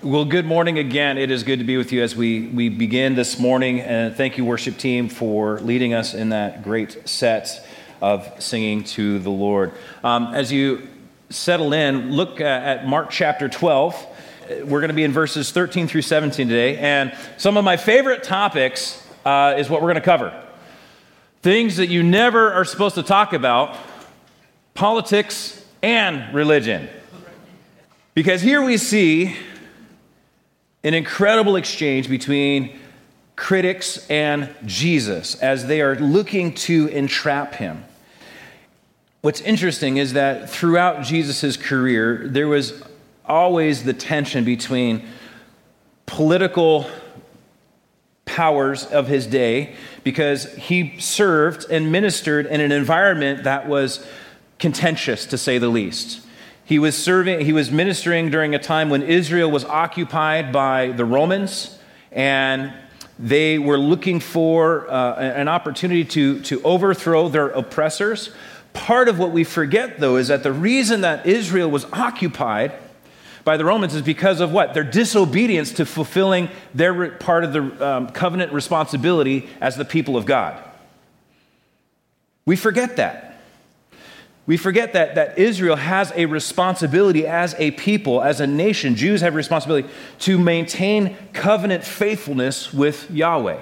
Well, good morning again. It is good to be with you as we begin this morning. And thank you, worship team, for leading us in that great set of singing to the Lord. As you settle in, look at Mark chapter 12. We're going to be in verses 13 through 17 today. And some of my favorite topics is what we're going to cover. Things that you never are supposed to talk about: politics and religion. Because here we see an incredible exchange between critics and Jesus as they are looking to entrap him. What's interesting is that throughout Jesus' career, there was always the tension between political powers of his day, because he served and ministered in an environment that was contentious, to say the least. He was ministering during a time when Israel was occupied by the Romans, and they were looking for an opportunity to overthrow their oppressors. Part of what we forget, though, is that the reason that Israel was occupied by the Romans is because of what? Their disobedience to fulfilling their part of the covenant responsibility as the people of God. We forget that. We forget that Israel has a responsibility as a people, as a nation. Jews have a responsibility to maintain covenant faithfulness with Yahweh.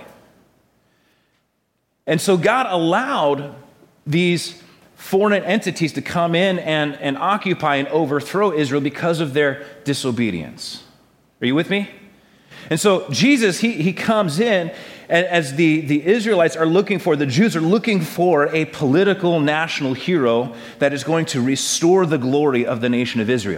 And so God allowed these foreign entities to come in and occupy and overthrow Israel because of their disobedience. Are you with me? And so Jesus, he comes in, and as the Israelites are looking for, the Jews are looking for a political national hero that is going to restore the glory of the nation of Israel.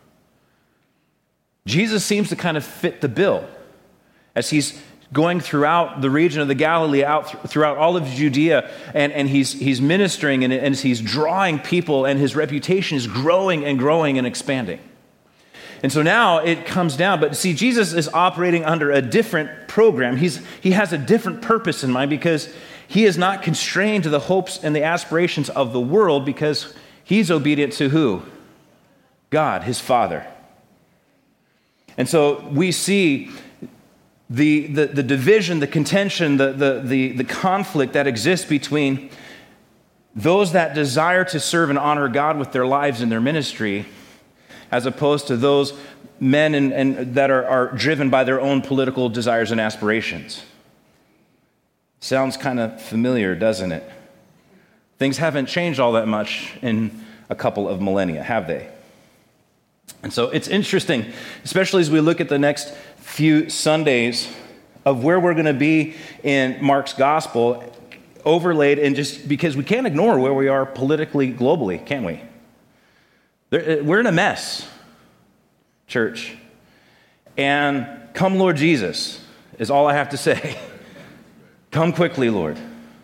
Jesus seems to kind of fit the bill as he's going throughout the region of the Galilee, out throughout all of Judea, and he's ministering, and as he's drawing people, and his reputation is growing and growing and expanding. And so now it comes down, but see, Jesus is operating under a different program. He has a different purpose in mind, because he is not constrained to the hopes and the aspirations of the world, because he's obedient to who? God, his Father. And so we see the division, the contention, the conflict that exists between those that desire to serve and honor God with their lives and their ministry, as opposed to those men and that are driven by their own political desires and aspirations. Sounds kind of familiar, doesn't it? Things haven't changed all that much in a couple of millennia, have they? And so it's interesting, especially as we look at the next few Sundays of where we're going to be in Mark's gospel, overlaid, and just because we can't ignore where we are politically, globally, can we? We're in a mess, church. And come, Lord Jesus, is all I have to say. Come quickly, Lord.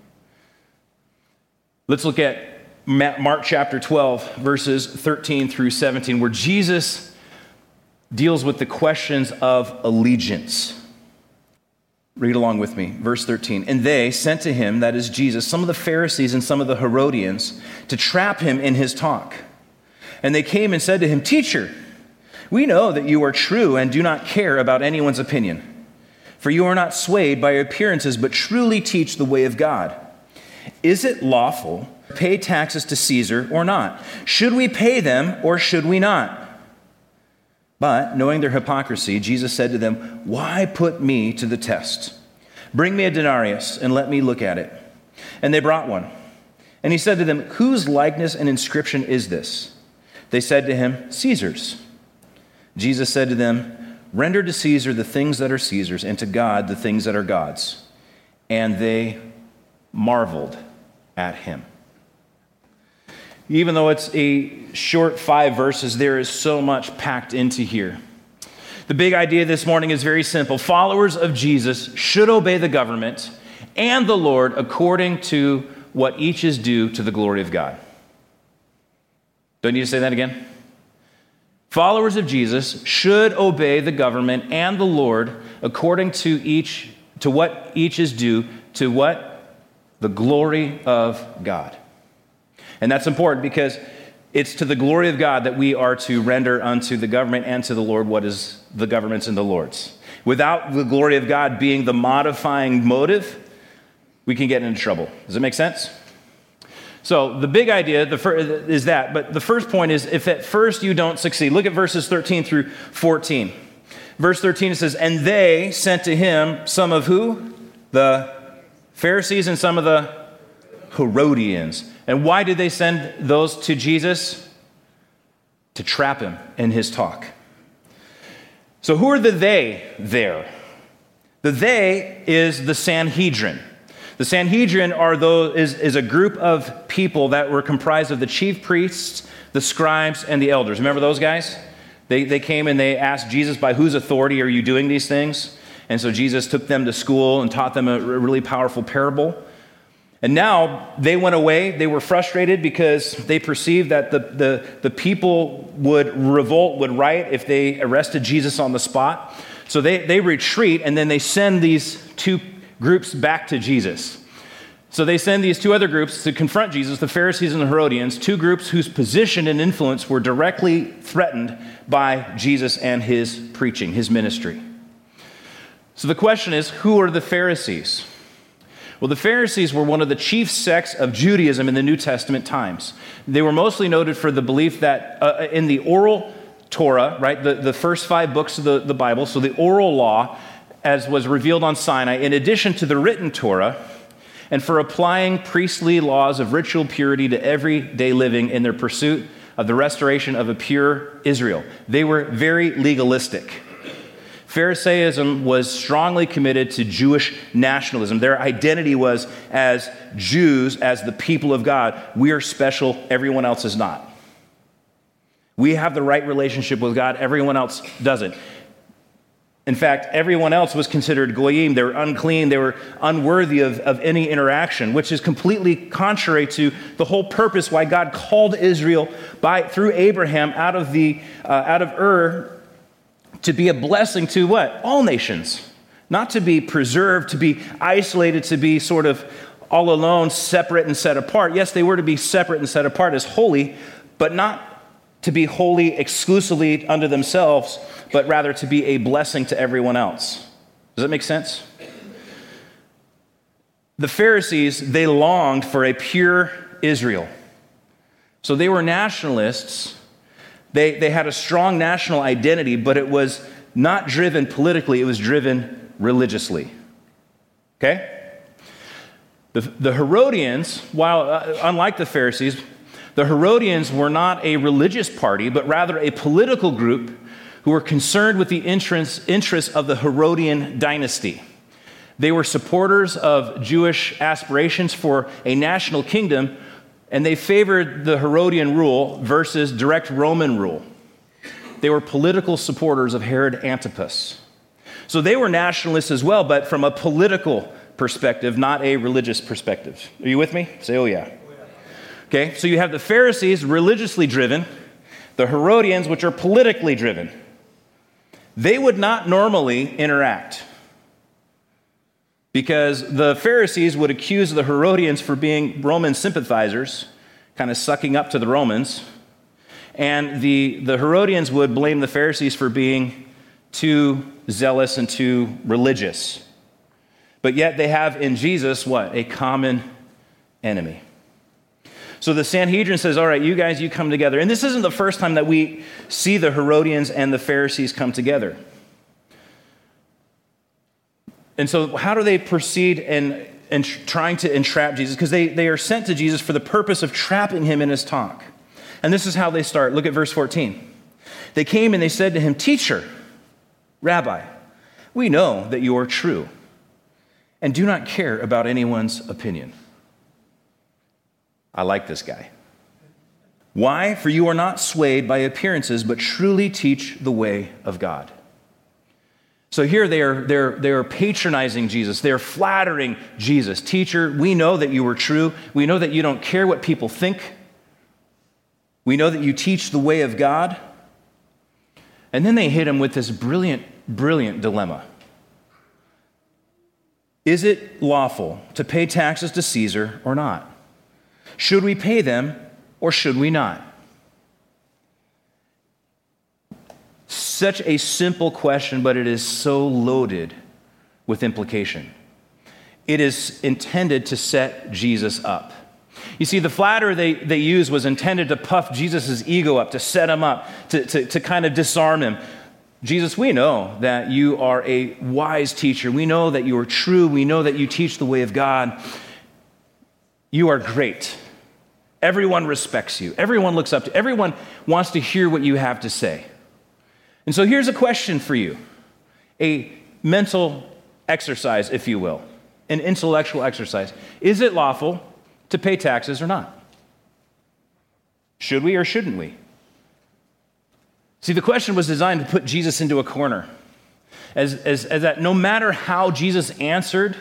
Let's look at Mark chapter 12, verses 13 through 17, where Jesus deals with the questions of allegiance. Read along with me, verse 13. And they sent to him, that is Jesus, some of the Pharisees and some of the Herodians, to trap him in his talk. And they came and said to him, "Teacher, we know that you are true and do not care about anyone's opinion. For you are not swayed by appearances, but truly teach the way of God. Is it lawful to pay taxes to Caesar or not? Should we pay them or should we not?" But knowing their hypocrisy, Jesus said to them, "Why put me to the test? Bring me a denarius and let me look at it." And they brought one. And he said to them, "Whose likeness and inscription is this?" They said to him, "Caesar's." Jesus said to them, "Render to Caesar the things that are Caesar's, and to God the things that are God's." And they marveled at him. Even though it's a short 5 verses, there is so much packed into here. The big idea this morning is very simple. Followers of Jesus should obey the government and the Lord according to what each is due to the glory of God. Do I need to say that again? Followers of Jesus should obey the government and the Lord according to what each is due to what? The glory of God. And that's important because It's to the glory of God that we are to render unto the government and to the Lord what is the government's and the Lord's. Without the glory of God being the modifying motive, we can get into trouble. Does it make sense? So the big idea is that, but the first point is if at first you don't succeed. Look at verses 13 through 14. Verse 13, it says, and they sent to him some of who? The Pharisees and some of the Herodians. And why did they send those to Jesus? To trap him in his talk. So who are the they there? The they is the Sanhedrin. The Sanhedrin is a group of people that were comprised of the chief priests, the scribes, and the elders. Remember those guys? They came and they asked Jesus, by whose authority are you doing these things? And so Jesus took them to school and taught them a really powerful parable. And now they went away. They were frustrated because they perceived that the people would revolt, would riot if they arrested Jesus on the spot. So they retreat, and then they send these two groups back to Jesus. So they send these two other groups to confront Jesus, the Pharisees and the Herodians, two groups whose position and influence were directly threatened by Jesus and his preaching, his ministry. So the question is, who are the Pharisees? Well, the Pharisees were one of the chief sects of Judaism in the New Testament times. They were mostly noted for the belief that in the oral Torah, right, the first 5 books of the Bible, so the oral law, as was revealed on Sinai, in addition to the written Torah, and for applying priestly laws of ritual purity to everyday living in their pursuit of the restoration of a pure Israel. They were very legalistic. Pharisaism was strongly committed to Jewish nationalism. Their identity was as Jews, as the people of God. We are special, everyone else is not. We have the right relationship with God, everyone else doesn't. In fact, everyone else was considered goyim. They were unclean. They were unworthy of any interaction, which is completely contrary to the whole purpose why God called Israel through Abraham out of Ur to be a blessing to what? All nations. Not to be preserved, to be isolated, to be sort of all alone, separate and set apart. Yes, they were to be separate and set apart as holy, but not to be holy exclusively unto themselves, but rather to be a blessing to everyone else. Does that make sense? The Pharisees, they longed for a pure Israel. So they were nationalists. They had a strong national identity, but it was not driven politically, it was driven religiously. Okay? The Herodians, while unlike the Pharisees, the Herodians were not a religious party, but rather a political group who were concerned with the interests of the Herodian dynasty. They were supporters of Jewish aspirations for a national kingdom, and they favored the Herodian rule versus direct Roman rule. They were political supporters of Herod Antipas. So they were nationalists as well, but from a political perspective, not a religious perspective. Are you with me? Say, oh yeah. Okay, so you have the Pharisees, religiously driven, the Herodians, which are politically driven. They would not normally interact because the Pharisees would accuse the Herodians for being Roman sympathizers, kind of sucking up to the Romans, and the Herodians would blame the Pharisees for being too zealous and too religious. But yet they have in Jesus, what? A common enemy. So the Sanhedrin says, all right, you guys, you come together. And this isn't the first time that we see the Herodians and the Pharisees come together. And so how do they proceed in trying to entrap Jesus? Because they are sent to Jesus for the purpose of trapping him in his talk. And this is how they start. Look at verse 14. They came and they said to him, Teacher, Rabbi, we know that you are true and do not care about anyone's opinion. I like this guy. Why? For you are not swayed by appearances, but truly teach the way of God. So here they are patronizing Jesus. They're flattering Jesus. Teacher, we know that you are true. We know that you don't care what people think. We know that you teach the way of God. And then they hit him with this brilliant dilemma. Is it lawful to pay taxes to Caesar or not? Should we pay them or should we not? such a simple question, but it is so loaded with implication. It is intended to set Jesus up. You see, the flatterer they used was intended to puff Jesus' ego up, to set him up, to kind of disarm him. Jesus, we know that you are a wise teacher. We know that you are true. We know that you teach the way of God. You are great. Everyone respects you. Everyone looks up to you. Everyone wants to hear what you have to say. And so here's a question for you, a mental exercise, if you will, an intellectual exercise. Is it lawful to pay taxes or not? Should we or shouldn't we? See, the question was designed to put Jesus into a corner, as that no matter how Jesus answered,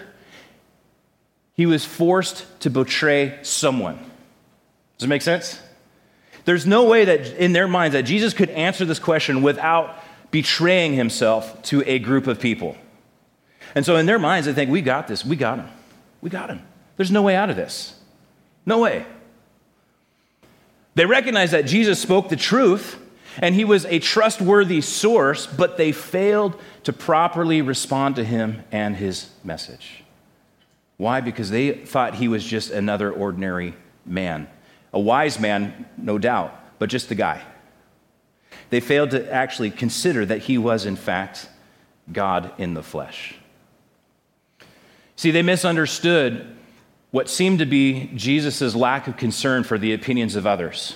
he was forced to betray someone. Does it make sense? There's no way that in their minds that Jesus could answer this question without betraying himself to a group of people. And so in their minds, they think, we got this. We got him. We got him. There's no way out of this. No way. They recognized that Jesus spoke the truth and he was a trustworthy source, but they failed to properly respond to him and his message. Why? Because they thought he was just another ordinary man. A wise man, no doubt, but just a guy. They failed to actually consider that he was, in fact, God in the flesh. See, they misunderstood what seemed to be Jesus' lack of concern for the opinions of others.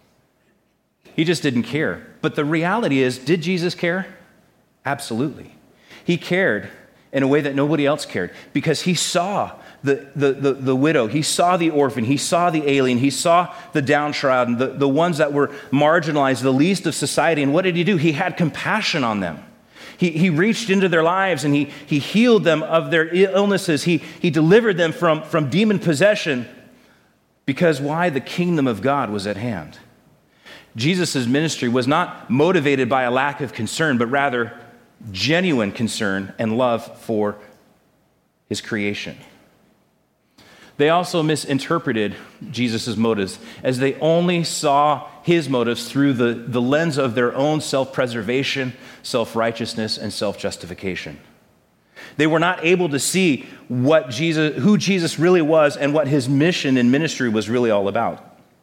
He just didn't care. But the reality is, did Jesus care? Absolutely. He cared in a way that nobody else cared because he saw the widow, he saw the orphan, he saw the alien, he saw the downtrodden, the ones that were marginalized, the least of society. And what did he do? He had compassion on them. He reached into their lives and he healed them of their illnesses. He delivered them from demon possession because why? The kingdom of God was at hand. Jesus' ministry was not motivated by a lack of concern, but rather genuine concern and love for his creation. They also misinterpreted Jesus' motives as they only saw his motives through the lens of their own self-preservation, self-righteousness, and self-justification. They were not able to see who Jesus really was and what his mission and ministry was really all about.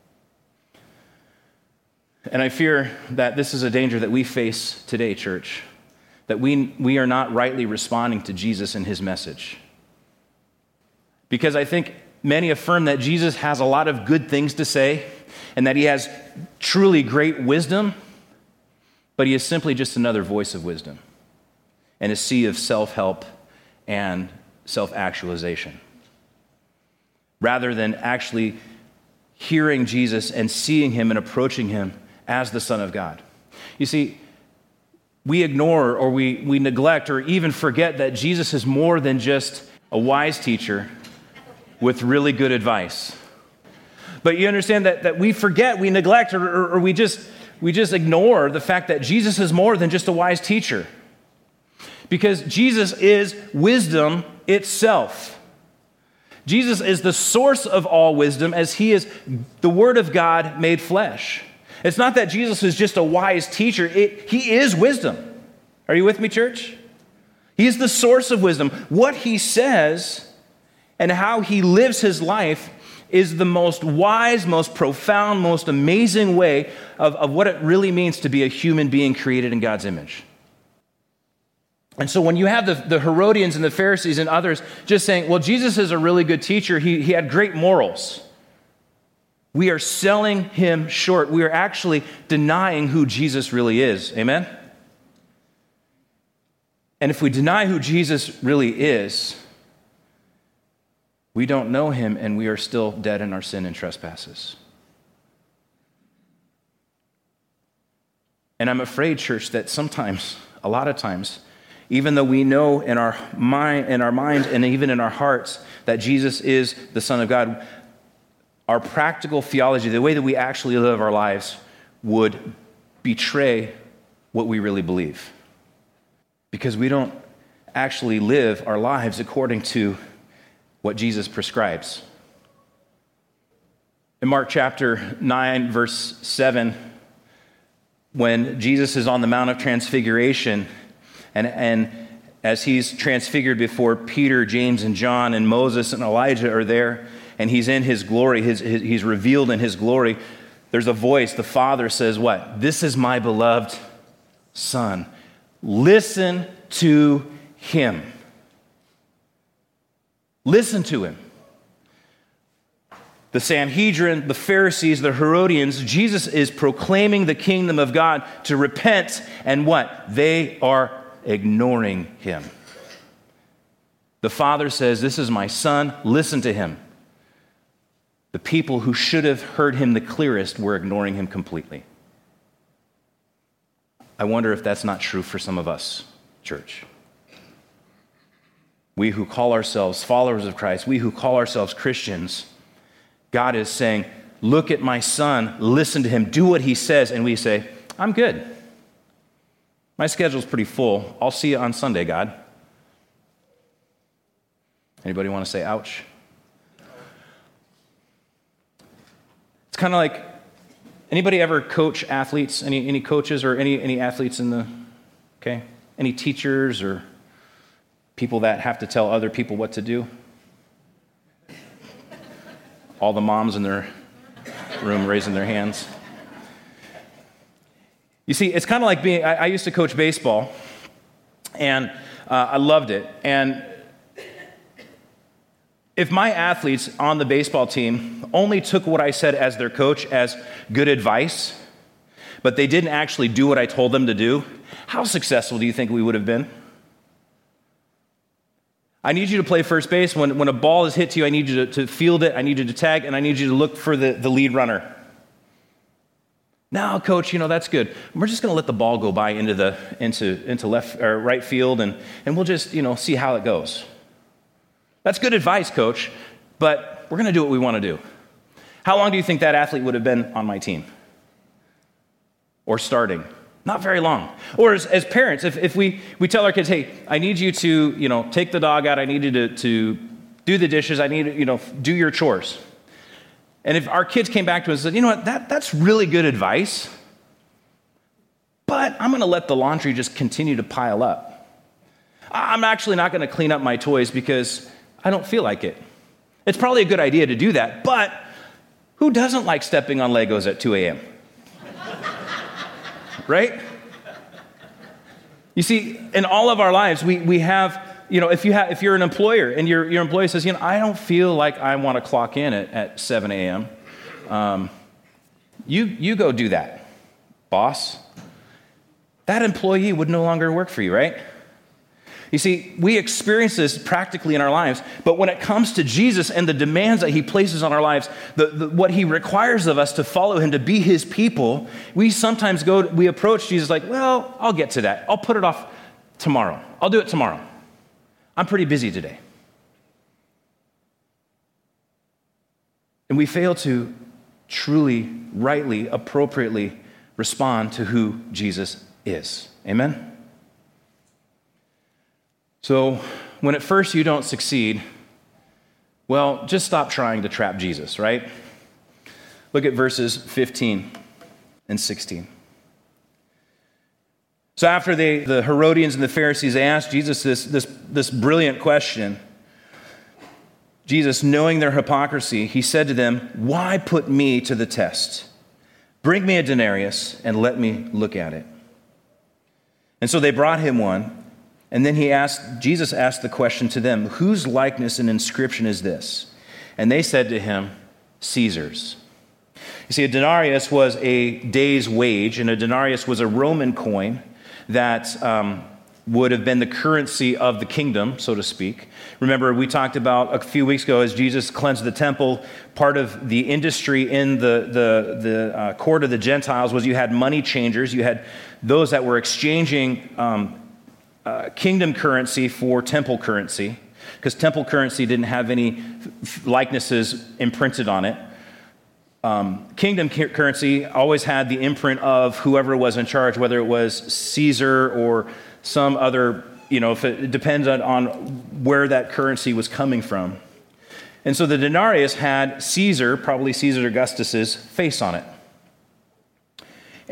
And I fear that this is a danger that we face today, church, that we are not rightly responding to Jesus and his message. Because I think many affirm that Jesus has a lot of good things to say and that he has truly great wisdom, but he is simply just another voice of wisdom and a sea of self-help and self-actualization. Rather than actually hearing Jesus and seeing him and approaching him as the Son of God. You see, we ignore or we neglect or even forget that Jesus is more than just a wise teacher with really good advice. But you understand that we forget, we neglect, or we just ignore the fact that Jesus is more than just a wise teacher. Because Jesus is wisdom itself. Jesus is the source of all wisdom as he is the Word of God made flesh. It's not that Jesus is just a wise teacher. He is wisdom. Are you with me, church? He is the source of wisdom. What he says and how he lives his life is the most wise, most profound, most amazing way of what it really means to be a human being created in God's image. And so when you have the Herodians and the Pharisees and others just saying, well, Jesus is a really good teacher, he had great morals, we are selling him short. We are actually denying who Jesus really is. Amen? And if we deny who Jesus really is, we don't know him and we are still dead in our sin and trespasses. And I'm afraid, church, that sometimes, a lot of times, even though we know in our mind and even in our hearts that Jesus is the Son of God, our practical theology, the way that we actually live our lives, would betray what we really believe. Because we don't actually live our lives according to what Jesus prescribes. In Mark chapter 9, verse 7, when Jesus is on the Mount of Transfiguration, and as he's transfigured before Peter, James, and John, and Moses and Elijah are there, and he's in his glory, he's revealed in his glory, there's a voice. The Father says what? "This is my beloved Son. Listen to him." Listen to him. The Sanhedrin, the Pharisees, the Herodians, Jesus is proclaiming the kingdom of God to repent, and what? They are ignoring him. The Father says, "This is my Son, listen to him." The people who should have heard him the clearest were ignoring him completely. I wonder if that's not true for some of us, church. We who call ourselves followers of Christ, we who call ourselves Christians, God is saying, "Look at my Son, listen to him, do what he says." And we say, "I'm good. My schedule's pretty full. I'll see you on Sunday, God." Anybody want to say ouch? It's kind of like, anybody ever coach athletes? Any coaches or any athletes in the, okay? Any teachers or people that have to tell other people what to do? All the moms in their room raising their hands. You see, it's kind of like being, I used to coach baseball, and I loved it. And if my athletes on the baseball team only took what I said as their coach as good advice, but they didn't actually do what I told them to do, how successful do you think we would have been? I need you to play first base. When a ball is hit to you, I need you to field it, I need you to tag, and I need you to look for the lead runner. Now, coach, that's good. We're just going to let the ball go by into left or right field, and we'll just, see how it goes. That's good advice, coach, but we're going to do what we want to do. How long do you think that athlete would have been on my team? Or starting? Not very long. Or as parents, if we tell our kids, "Hey, I need you to, take the dog out. I need you to do the dishes. I need you, do your chores." And if our kids came back to us and said, "You know what, that's really good advice, but I'm going to let the laundry just continue to pile up. I'm actually not going to clean up my toys because I don't feel like it." It's probably a good idea to do that, but who doesn't like stepping on Legos at 2 a.m.? Right? You see, in all of our lives, we have, if you're an employer and your employee says, "I don't feel like I want to clock in at 7 a.m., you go do that, boss." That employee would no longer work for you, right? You see, we experience this practically in our lives, but when it comes to Jesus and the demands that he places on our lives, what he requires of us to follow him, to be his people, we sometimes we approach Jesus like, "Well, I'll get to that. I'll put it off tomorrow. I'll do it tomorrow. I'm pretty busy today." And we fail to truly, rightly, appropriately respond to who Jesus is. Amen? So when at first you don't succeed, well, just stop trying to trap Jesus, right? Look at verses 15 and 16. So after the Herodians and the Pharisees, they asked Jesus this brilliant question. Jesus, knowing their hypocrisy, he said to them, "Why put me to the test? Bring me a denarius and let me look at it." And so they brought him one. And then Jesus asked the question to them, "Whose likeness and inscription is this?" And they said to him, "Caesar's." You see, a denarius was a day's wage, and a denarius was a Roman coin that would have been the currency of the kingdom, so to speak. Remember, we talked about a few weeks ago as Jesus cleansed the temple, part of the industry in the court of the Gentiles was you had money changers, you had those that were exchanging kingdom currency for temple currency, because temple currency didn't have any likenesses imprinted on it. Kingdom currency always had the imprint of whoever was in charge, whether it was Caesar or some other, if it depends on where that currency was coming from. And so the denarius had Caesar, probably Caesar Augustus's face on it.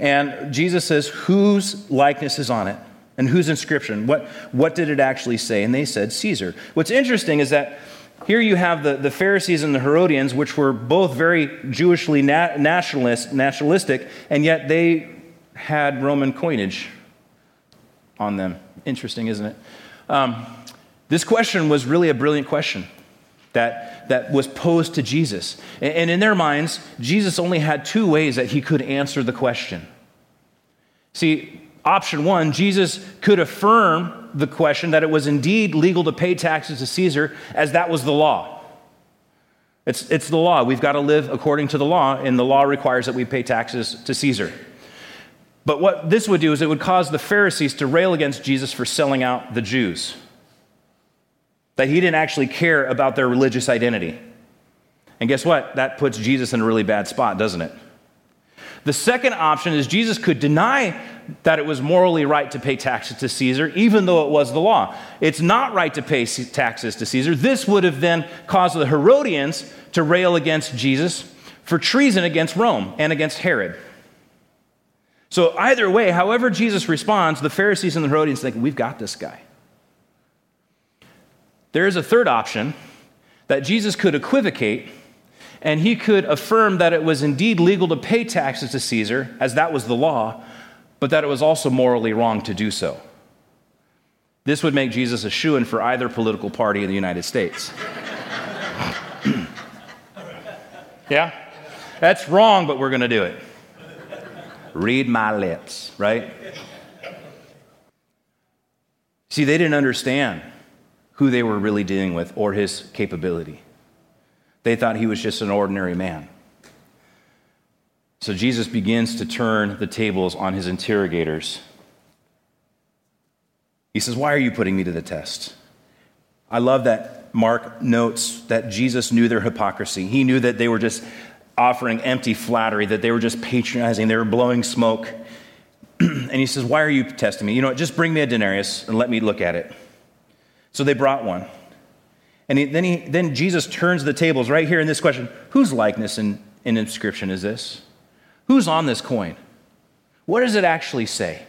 And Jesus says, whose likeness is on it? And whose inscription? What did it actually say? And they said, Caesar. What's interesting is that here you have the Pharisees and the Herodians, which were both very Jewishly nationalistic, and yet they had Roman coinage on them. Interesting, isn't it? This question was really a brilliant question that was posed to Jesus. And in their minds, Jesus only had two ways that he could answer the question. See, option one, Jesus could affirm the question that it was indeed legal to pay taxes to Caesar, as that was the law. It's the law. We've got to live according to the law, and the law requires that we pay taxes to Caesar. But what this would do is it would cause the Pharisees to rail against Jesus for selling out the Jews, that he didn't actually care about their religious identity. And guess what? That puts Jesus in a really bad spot, doesn't it? The second option is Jesus could deny that it was morally right to pay taxes to Caesar, even though it was the law. It's not right to pay taxes to Caesar. This would have then caused the Herodians to rail against Jesus for treason against Rome and against Herod. So either way, however Jesus responds, the Pharisees and the Herodians think, we've got this guy. There is a third option, that Jesus could equivocate, and he could affirm that it was indeed legal to pay taxes to Caesar, as that was the law, but that it was also morally wrong to do so. This would make Jesus a shoo-in for either political party in the United States. Yeah? That's wrong, but we're going to do it. Read my lips, right? See, they didn't understand who they were really dealing with or his capability. They thought he was just an ordinary man. So Jesus begins to turn the tables on his interrogators. He says, why are you putting me to the test? I love that Mark notes that Jesus knew their hypocrisy. He knew that they were just offering empty flattery, that they were just patronizing, they were blowing smoke. And he says, why are you testing me? You know what, just bring me a denarius and let me look at it. So they brought one. And then Jesus turns the tables right here in this question. Whose likeness and inscription is this? Who's on this coin? What does it actually say?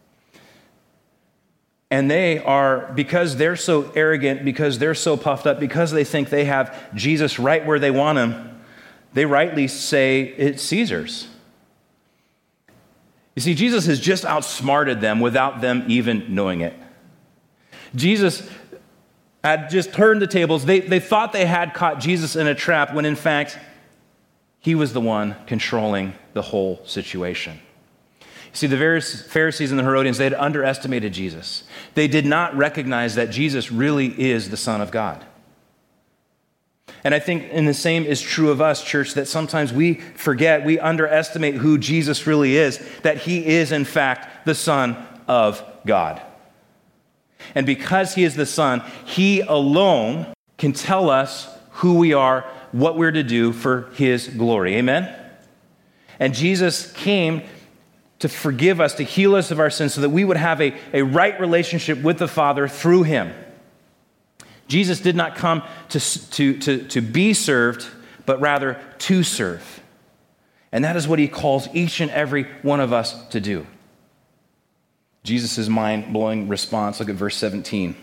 And they are, because they're so arrogant, because they're so puffed up, because they think they have Jesus right where they want him, they rightly say it's Caesar's. You see, Jesus has just outsmarted them without them even knowing it. Jesus had just turned the tables. They thought they had caught Jesus in a trap when in fact he was the one controlling the whole situation. You see, the Pharisees and the Herodians, they had underestimated Jesus. They did not recognize that Jesus really is the Son of God. And I think the same is true of us, church, that sometimes we forget, we underestimate who Jesus really is, that he is in fact the Son of God. And because he is the Son, he alone can tell us who we are, what we're to do for his glory. Amen? And Jesus came to forgive us, to heal us of our sins so that we would have a right relationship with the Father through him. Jesus did not come to be served, but rather to serve. And that is what he calls each and every one of us to do. Jesus' mind-blowing response, look at verse 17.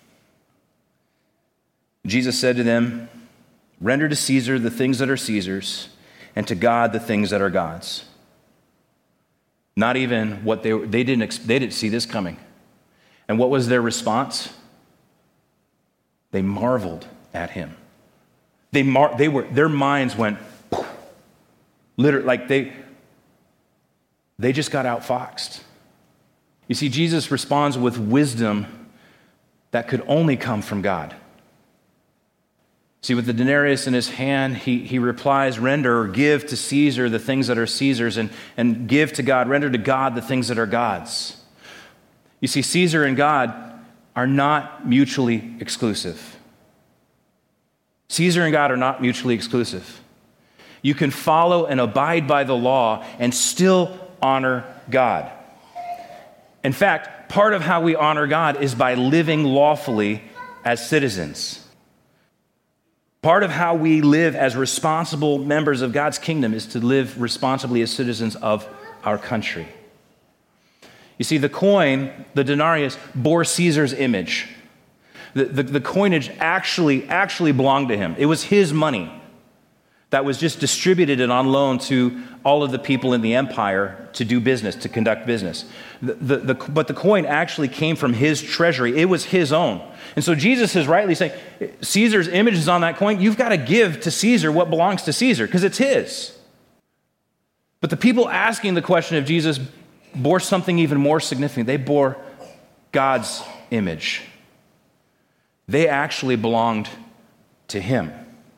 Jesus said to them, render to Caesar the things that are Caesar's, and to God the things that are God's. Not even what they didn't see this coming. And what was their response? They marveled at him. Their minds went, literally, like they just got outfoxed. You see, Jesus responds with wisdom that could only come from God. See, with the denarius in his hand, he replies, render or give to Caesar the things that are Caesar's, and give to God, render to God the things that are God's. You see, Caesar and God are not mutually exclusive. Caesar and God are not mutually exclusive. You can follow and abide by the law and still honor God. In fact, part of how we honor God is by living lawfully as citizens. Part of how we live as responsible members of God's kingdom is to live responsibly as citizens of our country. You see, the coin, the denarius, bore Caesar's image. The coinage actually belonged to him. It was his money that was just distributed and on loan to all of the people in the empire to do business, to conduct business. But the coin actually came from his treasury. It was his own. And so Jesus is rightly saying, Caesar's image is on that coin. You've got to give to Caesar what belongs to Caesar because it's his. But the people asking the question of Jesus bore something even more significant. They bore God's image. They actually belonged to him.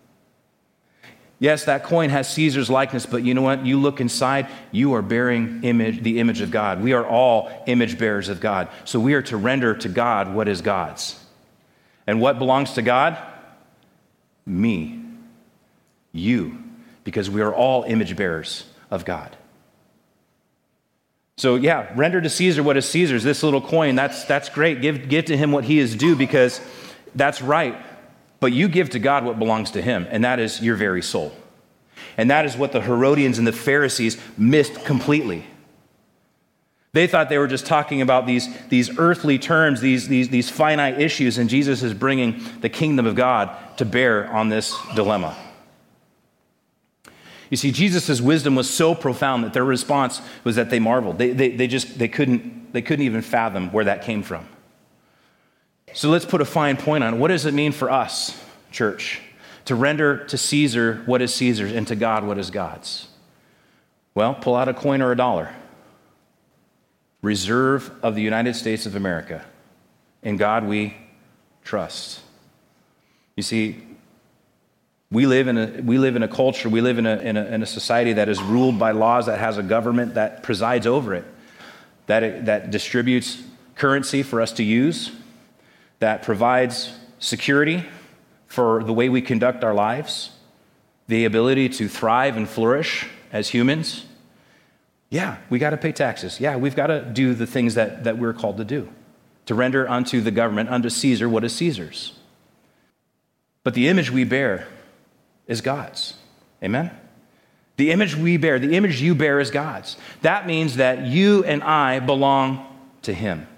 Yes, that coin has Caesar's likeness, but you know what? You look inside, you are bearing the image of God. We are all image bearers of God. So we are to render to God what is God's. And what belongs to God? Me. You. Because we are all image bearers of God. So yeah, render to Caesar what is Caesar's. This little coin, that's great. Give to him what he is due because that's right. But you give to God what belongs to him, and that is your very soul. And that is what the Herodians and the Pharisees missed completely. They thought they were just talking about these earthly terms, these finite issues, and Jesus is bringing the kingdom of God to bear on this dilemma. You see, Jesus' wisdom was so profound that their response was that they marveled. They couldn't even fathom where that came from. So let's put a fine point on it. What does it mean for us, church, to render to Caesar what is Caesar's and to God what is God's? Well, pull out a coin or a dollar. Reserve of the United States of America. In God we trust. You see, we live in a culture, we live in a society that is ruled by laws, that has a government that presides over it, that distributes currency for us to use, that provides security for the way we conduct our lives, the ability to thrive and flourish as humans. Yeah, we got to pay taxes. Yeah, we've got to do the things that we're called to do, to render unto the government, unto Caesar, what is Caesar's. But the image we bear is God's. Amen? The image we bear, the image you bear is God's. That means that you and I belong to him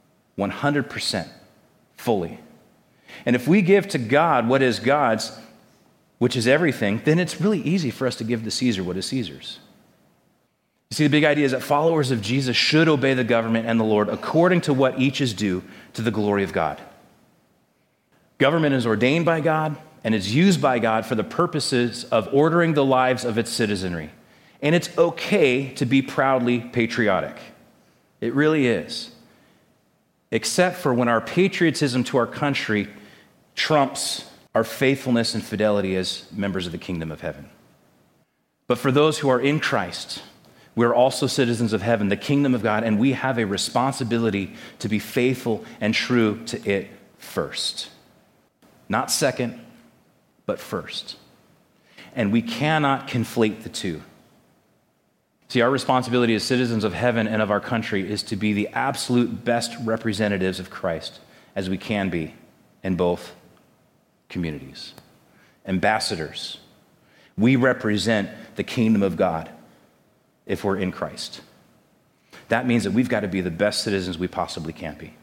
100%. Fully. And if we give to God what is God's, which is everything, then it's really easy for us to give to Caesar what is Caesar's. You see, the big idea is that followers of Jesus should obey the government and the Lord according to what each is due to the glory of God. Government is ordained by God and is used by God for the purposes of ordering the lives of its citizenry. And it's okay to be proudly patriotic. It really is. Except for when our patriotism to our country trumps our faithfulness and fidelity as members of the kingdom of heaven. But for those who are in Christ, we're also citizens of heaven, the kingdom of God, and we have a responsibility to be faithful and true to it first. Not second, but first. And we cannot conflate the two. See, our responsibility as citizens of heaven and of our country is to be the absolute best representatives of Christ as we can be in both communities. Ambassadors. We represent the kingdom of God if we're in Christ. That means that we've got to be the best citizens we possibly can be.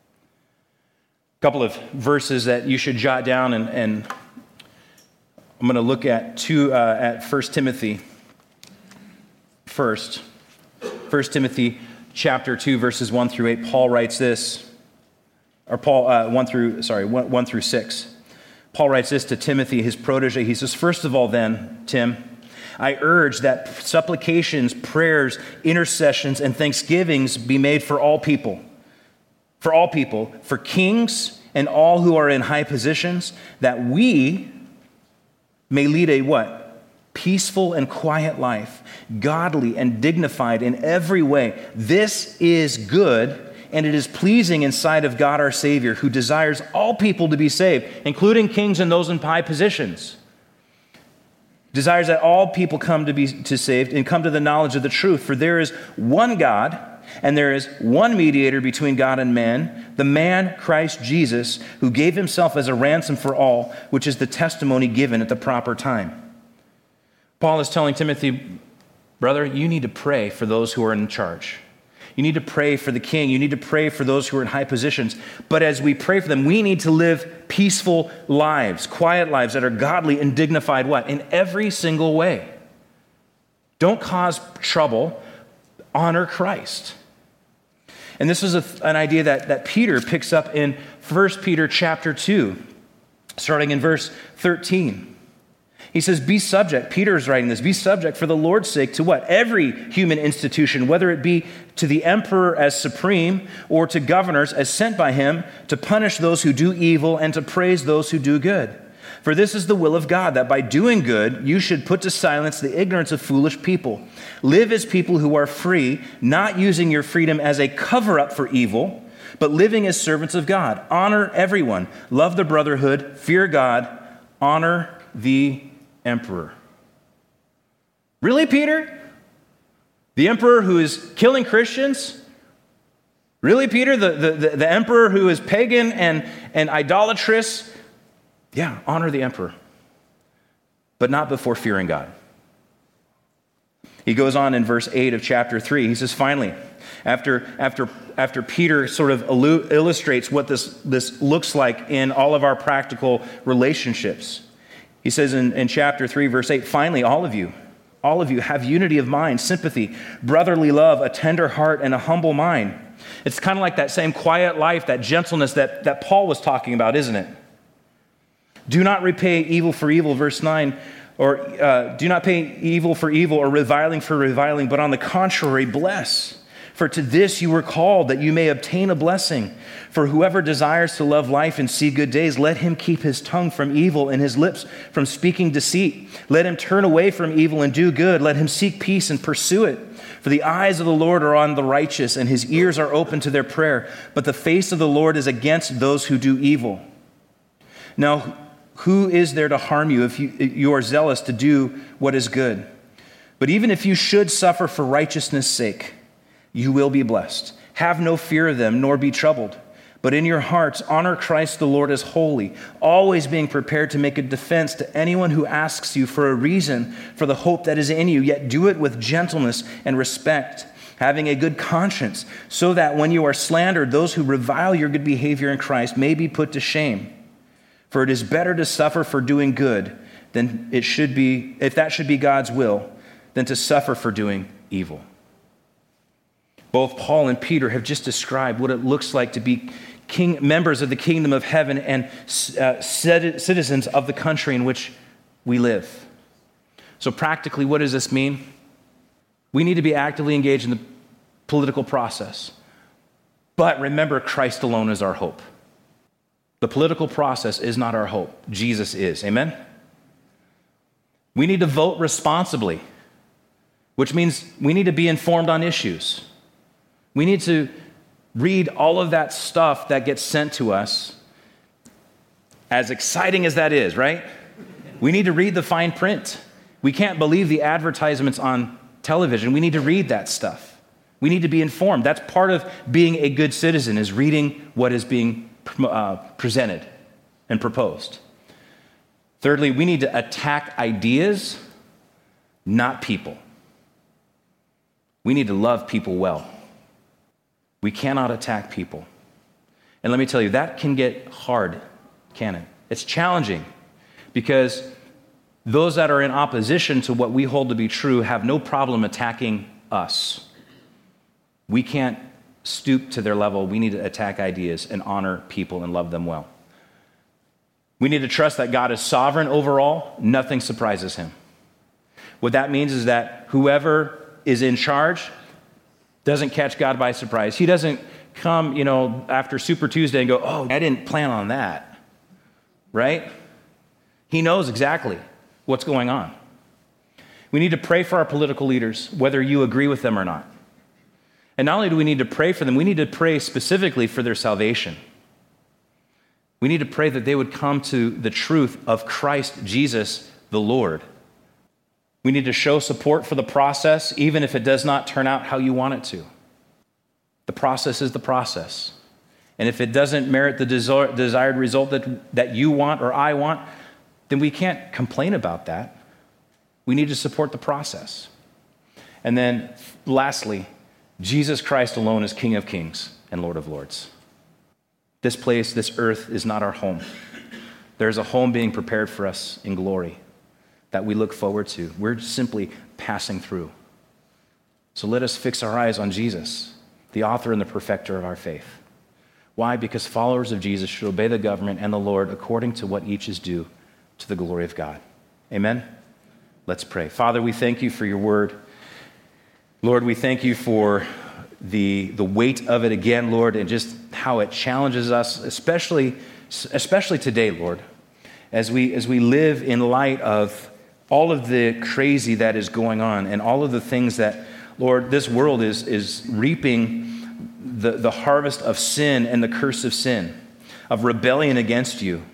A couple of verses that you should jot down, and I'm going to look at 1 Timothy. First, 1 Timothy chapter 2, verses 1 through 8, Paul writes this, or 1 through 6. Paul writes this to Timothy, his protege. He says, "First of all then, Tim, I urge that supplications, prayers, intercessions, and thanksgivings be made for all people, for kings and all who are in high positions, that we may lead a" what? "Peaceful and quiet life, godly and dignified in every way. This is good, and it is pleasing in sight of God our Savior, who desires all people to be saved," including kings and those in high positions. Desires that all people come to be saved and come to the knowledge of the truth. For there is one God, and there is one mediator between God and man, the man Christ Jesus, who gave himself as a ransom for all, which is the testimony given at the proper time. Paul is telling Timothy, brother, you need to pray for those who are in charge. You need to pray for the king. You need to pray for those who are in high positions. But as we pray for them, we need to live peaceful lives, quiet lives that are godly and dignified what? In every single way. Don't cause trouble. Honor Christ. And this is an idea that Peter picks up in 1 Peter chapter 2, starting in verse 13. He says, be subject, Peter is writing this, be subject for the Lord's sake to what? Every human institution, whether it be to the emperor as supreme or to governors as sent by him to punish those who do evil and to praise those who do good. For this is the will of God, that by doing good, you should put to silence the ignorance of foolish people. Live as people who are free, not using your freedom as a cover-up for evil, but living as servants of God. Honor everyone. Love the brotherhood. Fear God. Honor the emperor. Really, Peter? The emperor who is killing Christians? Really, Peter? The emperor who is pagan and idolatrous? Yeah, honor the emperor, but not before fearing God. He goes on in verse 8 of chapter 3. He says, finally, after Peter sort of illustrates what this looks like in all of our practical relationships, he says in chapter 3, verse 8, finally, all of you have unity of mind, sympathy, brotherly love, a tender heart, and a humble mind. It's kind of like that same quiet life, that gentleness that Paul was talking about, isn't it? Do not repay evil for evil, verse 9, or do not pay evil for evil or reviling for reviling, but on the contrary, bless. For to this you were called, that you may obtain a blessing. For whoever desires to love life and see good days, let him keep his tongue from evil and his lips from speaking deceit. Let him turn away from evil and do good. Let him seek peace and pursue it. For the eyes of the Lord are on the righteous, and his ears are open to their prayer. But the face of the Lord is against those who do evil. Now, who is there to harm you if you are zealous to do what is good? But even if you should suffer for righteousness' sake, you will be blessed. Have no fear of them, nor be troubled. But in your hearts, honor Christ the Lord as holy, always being prepared to make a defense to anyone who asks you for a reason for the hope that is in you, yet do it with gentleness and respect, having a good conscience, so that when you are slandered, those who revile your good behavior in Christ may be put to shame. For it is better to suffer for doing good than it should be, if that should be God's will, than to suffer for doing evil. Both Paul and Peter have just described what it looks like to be members of the kingdom of heaven and citizens of the country in which we live. So practically, what does this mean? We need to be actively engaged in the political process. But remember, Christ alone is our hope. The political process is not our hope. Jesus is. Amen? We need to vote responsibly, which means we need to be informed on issues. We need to read all of that stuff that gets sent to us, as exciting as that is, right? We need to read the fine print. We can't believe the advertisements on television. We need to read that stuff. We need to be informed. That's part of being a good citizen, is reading what is being presented and proposed. Thirdly, we need to attack ideas, not people. We need to love people well. We cannot attack people. And let me tell you, that can get hard, can it? It's challenging because those that are in opposition to what we hold to be true have no problem attacking us. We can't stoop to their level. We need to attack ideas and honor people and love them well. We need to trust that God is sovereign over all. Nothing surprises him. What that means is that whoever is in charge doesn't catch God by surprise. He doesn't come, after Super Tuesday and go, oh, I didn't plan on that, right? He knows exactly what's going on. We need to pray for our political leaders, whether you agree with them or not. And not only do we need to pray for them, we need to pray specifically for their salvation. We need to pray that they would come to the truth of Christ Jesus the Lord. We need to show support for the process, even if it does not turn out how you want it to. The process is the process. And if it doesn't merit the desired result that you want or I want, then we can't complain about that. We need to support the process. And then lastly, Jesus Christ alone is King of Kings and Lord of Lords. This place, this earth is not our home. There's a home being prepared for us in glory that we look forward to. We're simply passing through. So let us fix our eyes on Jesus, the author and the perfecter of our faith. Why? Because followers of Jesus should obey the government and the Lord according to what each is due to the glory of God. Amen? Let's pray. Father, we thank you for your word. Lord, we thank you for the weight of it again, Lord, and just how it challenges us, especially today, Lord, as we live in light of all of the crazy that is going on and all of the things that, Lord, this world is reaping the harvest of sin and the curse of sin, of rebellion against you.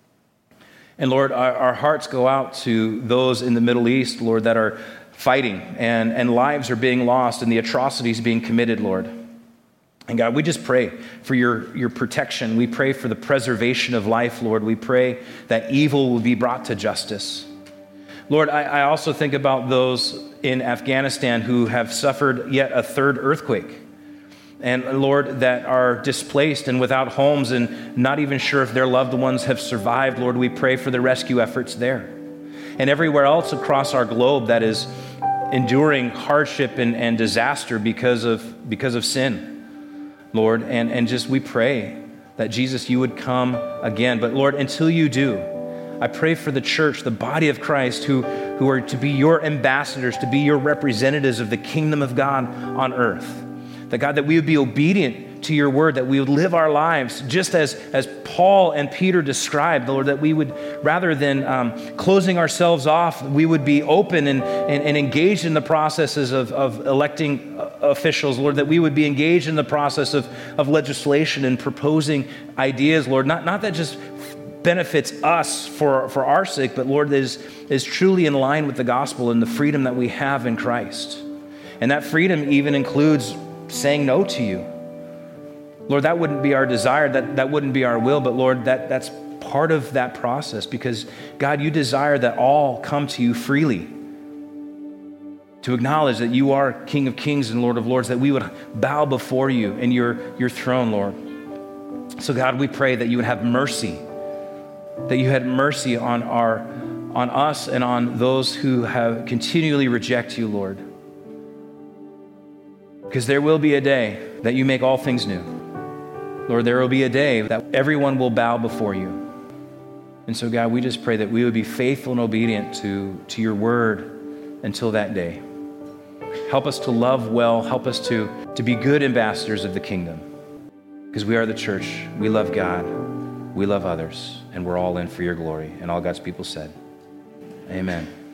And Lord, our hearts go out to those in the Middle East, Lord, that are fighting and lives are being lost and the atrocities being committed, Lord. And God, we just pray for your protection. We pray for the preservation of life, Lord. We pray that evil will be brought to justice. Lord, I also think about those in Afghanistan who have suffered yet a third earthquake. And Lord, that are displaced and without homes and not even sure if their loved ones have survived. Lord, we pray for the rescue efforts there. And everywhere else across our globe that is enduring hardship and disaster because of sin, Lord. And just we pray that, Jesus, you would come again. But Lord, until you do, I pray for the church, the body of Christ, who are to be your ambassadors, to be your representatives of the kingdom of God on earth. That, God, that we would be obedient to your word, that we would live our lives just as Paul and Peter described, Lord, that we would, rather than closing ourselves off, we would be open and engaged in the processes of electing officials, Lord, that we would be engaged in the process of legislation and proposing ideas, Lord, not that just benefits us for our sake, but Lord, is truly in line with the gospel and the freedom that we have in Christ. And that freedom even includes saying no to you. Lord, that wouldn't be our desire, that wouldn't be our will, but Lord, that's part of that process because, God, you desire that all come to you freely, to acknowledge that you are King of Kings and Lord of Lords, that we would bow before you in your throne, Lord. So, God, we pray that you would have mercy, that you had mercy on us and on those who have continually reject you, Lord. Because there will be a day that you make all things new. Lord, there will be a day that everyone will bow before you. And so, God, we just pray that we would be faithful and obedient to your word until that day. Help us to love well. Help us to be good ambassadors of the kingdom. Because we are the church. We love God. We love others. And we're all in for your glory. And all God's people said, amen.